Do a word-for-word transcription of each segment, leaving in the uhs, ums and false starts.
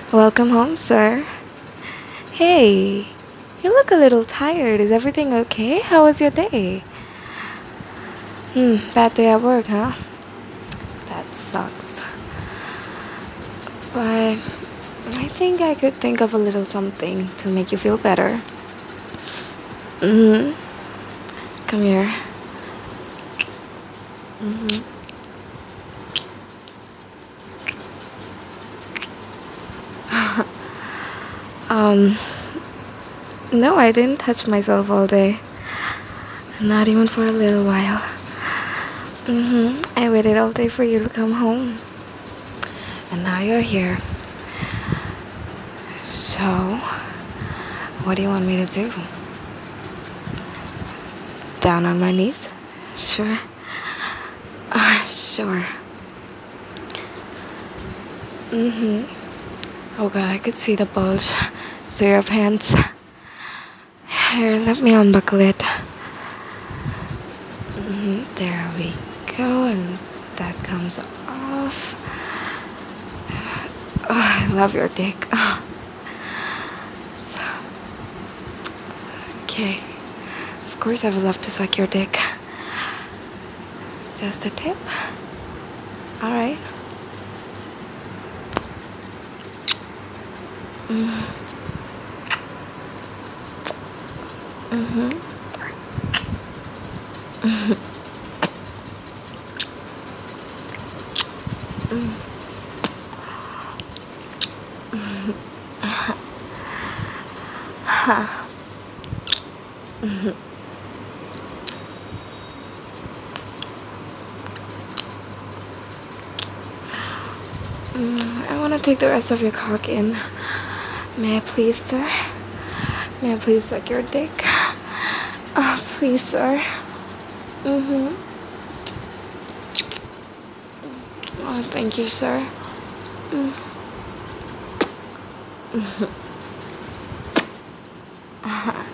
Welcome home, sir. Hey, you look a little tired. Is everything okay? How was your day? Hmm, bad day at work, huh? That sucks. But I think I could think of a little something to make you feel better. Mm-hmm. Come here. Mm-hmm. um, no, I didn't touch myself all day. Not even for a little while. Mm-hmm. I waited all day for you to come home. And now you're here. So, what do you want me to do? Down on my knees? Sure. Uh, sure. Mm-hmm. Oh god, I could see the bulge through your pants. Here, let me unbuckle it. Mm-hmm. There we go, and that comes off. Oh, I love your dick. Okay. Of course I would love to suck your dick. Just a tip? Alright. Mm. Mm-hmm. Mm-hmm. Mm-hmm. Ha. Mm-hmm. Mm, I want to take the rest of your cock in. May I please, sir? May I please suck your dick? Oh, please, sir. Mm-hmm. Oh, thank you, sir. Mm. Mm-hmm. Uh-huh.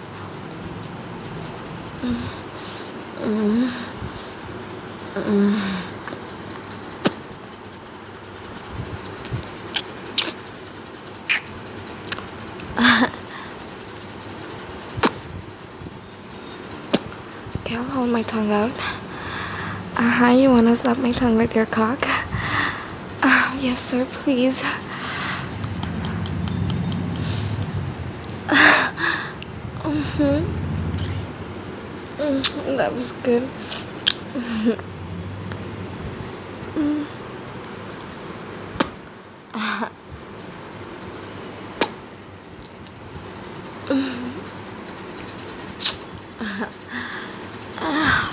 Mm. Mm. Mm. Okay, I'll hold my tongue out. Uh-huh, you wanna slap my tongue with your cock? Uh, yes, sir, please. Mm-hmm. Mm, that was good. Mm-hmm. Mm. Uh, mm. Uh, uh.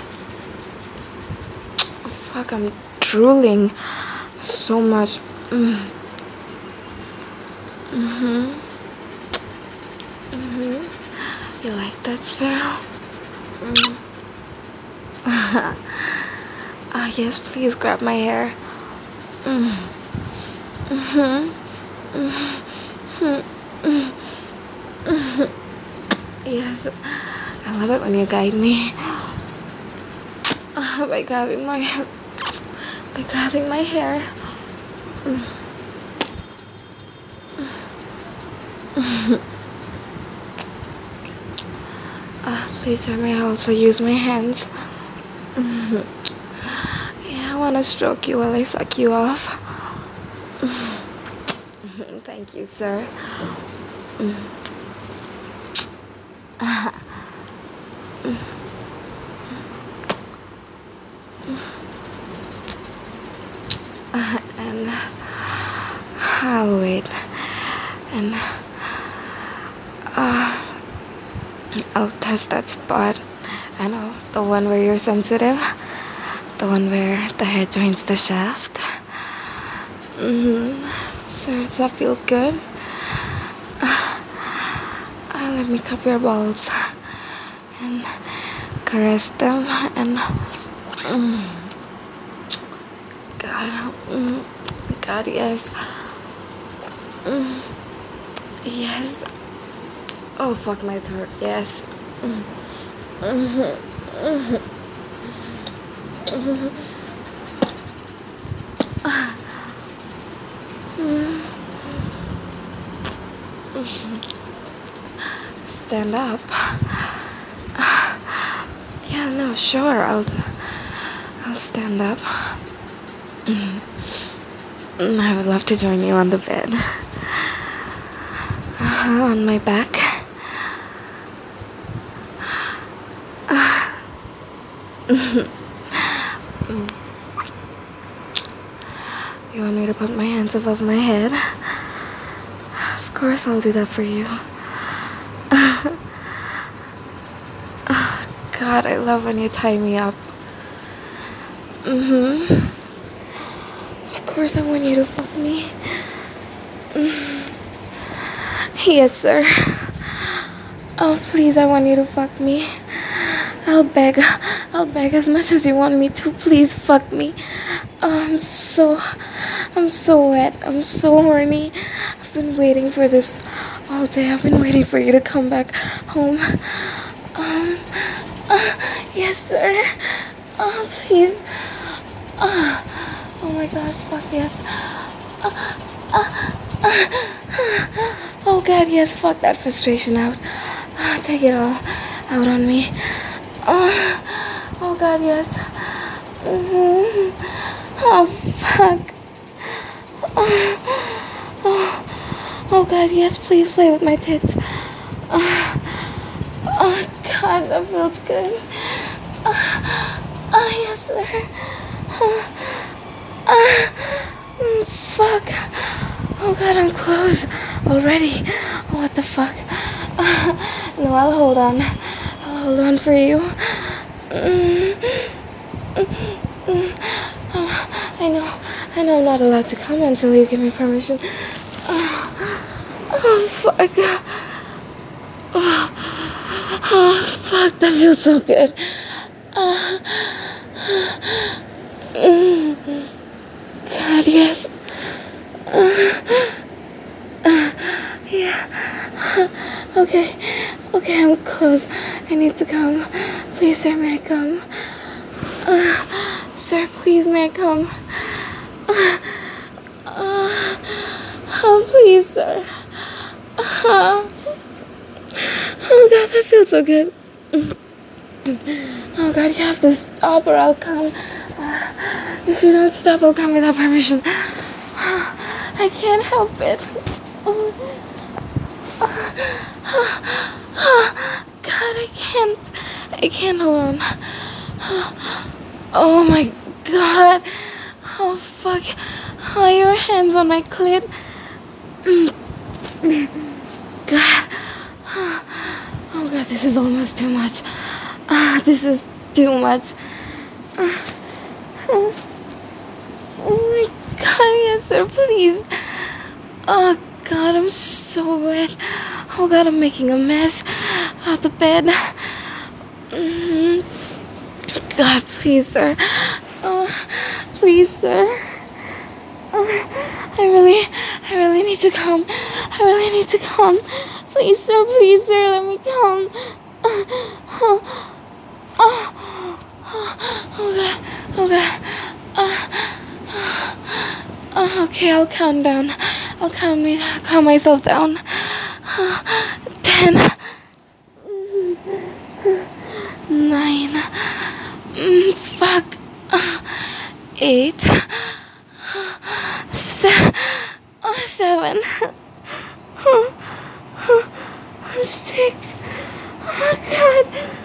Fuck, I'm drooling so much. Mm. Mm-hmm. Mm-hmm. You like that, Sarah? Mm. Ah, yes, please grab my hair. Mm. Mm-hmm. Mm-hmm. Mm-hmm. Yes, I love it when you guide me. Uh, by grabbing my by grabbing my hair. Mm. Uh, please, sir, may I also use my hands? Mm-hmm. Yeah, I want to stroke you while I suck you off. Mm-hmm. Thank you, sir. Mm. Uh, mm. Uh, and I'll wait. And uh, I'll touch that spot. I know, the one where you're sensitive. The one where the head joins the shaft. Mm-hmm. So does that feel good? Uh, uh, let me cup your balls and caress them and mm, God, mm, God, yes, mm, yes. Oh fuck my throat, yes. Mm, mm-hmm, mm-hmm, mm-hmm. Uh, mm. Stand up. Yeah, no, sure. I'll, I'll stand up. I would love to join you on the bed. Uh, on my back. You want me to put my hands above my head? Of course I'll do that for you. God, I love when you tie me up. Mm-hmm. Of course I want you to fuck me. Yes, sir. Oh, please, I want you to fuck me. I'll beg. I'll beg as much as you want me to. Please fuck me. Oh, I'm so... I'm so wet. I'm so horny. I've been waiting for this all day. I've been waiting for you to come back home. Um... Uh, yes, sir. Oh, please. Uh, oh, my God. Fuck, yes. Uh, uh, uh, oh, God, yes. Fuck that frustration out. Uh, take it all out on me. Uh, oh, God, yes. Mm-hmm. Oh, fuck. Uh, oh, oh, God, yes. Please play with my tits. Uh, oh, God, that feels good. Uh, oh, yes, sir. Uh, uh, mm, fuck. Oh, God, I'm close already. What the fuck? Uh, no, I'll hold on. I'll hold on for you. Mm, mm, mm. Oh, I know. I know I'm not allowed to come until you give me permission. Oh, oh fuck. Oh, oh, fuck, that feels so good. Uh, mm, God, yes. Uh, uh, yeah. Okay. Okay, I'm close. I need to come. Please, sir, may I come? Uh, sir, please, may I come? Uh, uh, oh, please, sir. Uh, oh, God, that feels so good. Oh, God, you have to stop or I'll come. Uh, if you don't stop, I'll come without permission. Uh, I can't help it. Uh, uh, uh, God, I can't. I can't hold on. Oh, my God. Oh, fuck. Oh, your hands on my clit. God. Oh, God, this is almost too much. Uh, this is too much. Uh, oh, my God, yes, sir, please. Oh, God, I'm so wet. Oh, God, I'm making a mess out the bed. Mm-hmm. God, please, sir. Oh, please, sir. Oh, I really, I really need to come. I really need to come. Please, sir, please, sir, let me come. Oh, oh, oh, oh God, oh, God. Oh, oh, okay, I'll count down. I'll calm me, calm myself down. Oh, ten, nine, mm, fuck, eight, seven, oh, seven, oh, oh, six, oh, God,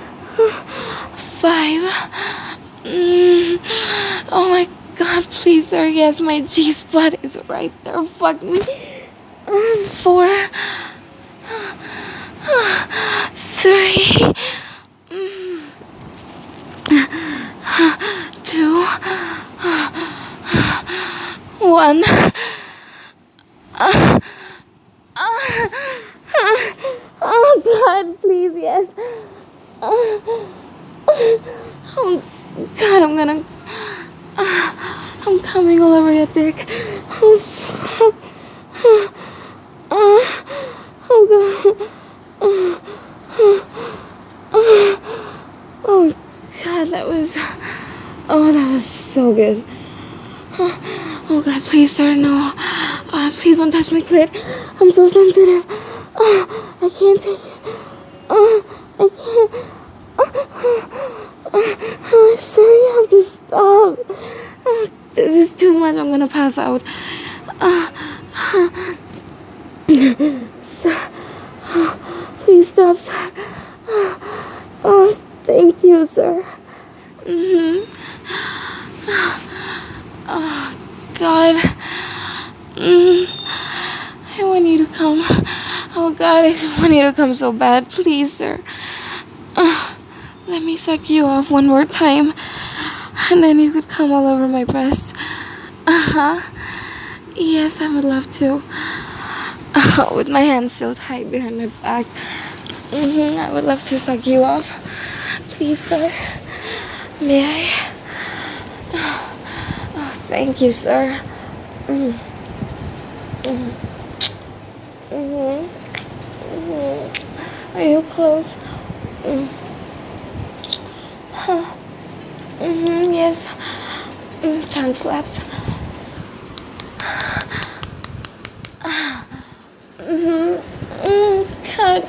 five, mm, oh, my God, please, sir, yes, my G-spot is right there, fuck me, um, four, three, two, one, oh, God, please, yes, oh, God, I'm gonna, I'm coming all over your dick, oh, fuck, oh, oh, God, oh, oh, oh, God, that was, oh, that was so good. Oh, oh God, please, sir, no. Uh, please don't touch my clit. I'm so sensitive. Oh, I can't take it. Oh, I can't. Oh, sir, you have to stop. Oh, this is too much. I'm gonna pass out. Uh, sir, oh, please stop, sir. Oh, thank you, sir. Mm-hmm. Oh, God. Mm, I want you to come. Oh, God, I want you to come so bad. Please, sir. Uh, let me suck you off one more time. And then you could come all over my breast. Uh-huh. Yes, I would love to. Uh, with my hands still tied behind my back. Mm-hmm. I would love to suck you off. Please, sir. May I? Oh, thank you, sir. Mm. Mm. Mm-hmm. Mm-hmm. Are you close? Mm. Huh. Mm-hmm. Yes. Mm. Tongue slaps. Mm-hmm. Mm. God.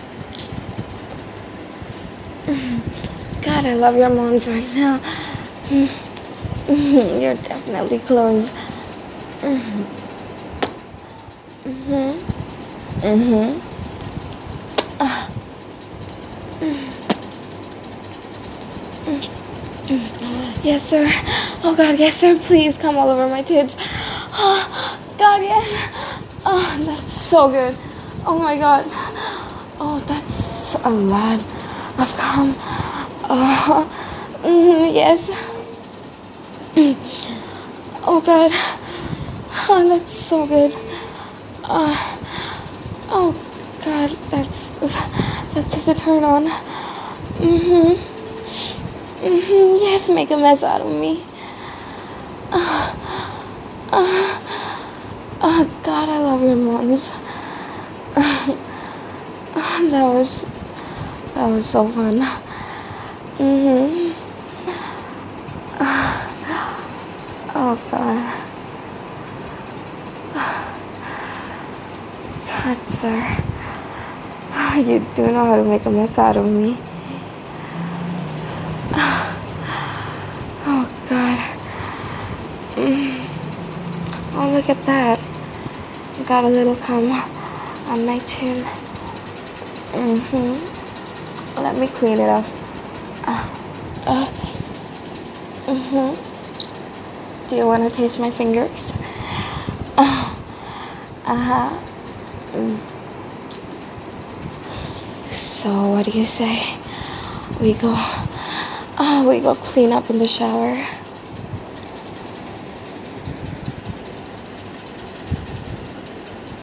God, I love your moans right now. Mm-hmm. You're definitely close. Mm-hmm. Mm-hmm. Mm-hmm. Uh. Mm-hmm. Yes, sir. Oh, God, yes, sir. Please come all over my tits. Oh, God, yes. Oh, that's so good. Oh, my God. Oh, that's a lot of cum. Oh, mm, yes. Oh, God. Oh, that's so good. Uh, oh, God, that's that's just a turn on. Mm-hmm. Mm-hmm. Yes, make a mess out of me. Uh, uh, oh, God, I love your moans. Uh, that was that was so fun. Mm-hmm. Uh, oh, God. God, sir. You do know how to make a mess out of me. Oh, God. Mm. Oh, look at that. Got a little cum on my chin. Mm-hmm. Let me clean it off. Uh, uh. Mm-hmm. Do you want to taste my fingers? Uh, uh-huh. Mm. So, what do you say? We go, oh, we go clean up in the shower.